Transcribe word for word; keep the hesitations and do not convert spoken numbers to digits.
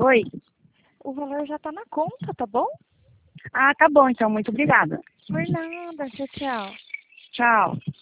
Oi. O valor já tá na conta, tá bom? Ah, tá bom então. Muito obrigada. Por nada. Tchau, tchau. Tchau.